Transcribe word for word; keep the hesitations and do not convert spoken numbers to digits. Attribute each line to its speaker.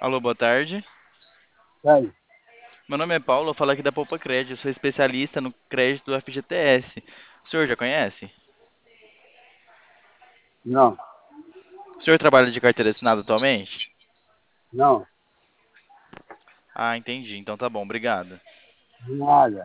Speaker 1: Alô, boa tarde.
Speaker 2: Sério?
Speaker 1: Meu nome é Paulo, eu falo aqui da Poupa Crédito, eu sou especialista no crédito do F G T S. O senhor já conhece?
Speaker 2: Não,
Speaker 1: O senhor trabalha de carteira assinada atualmente?
Speaker 2: não,
Speaker 1: Ah, entendi. Então tá bom, obrigado.
Speaker 2: nada.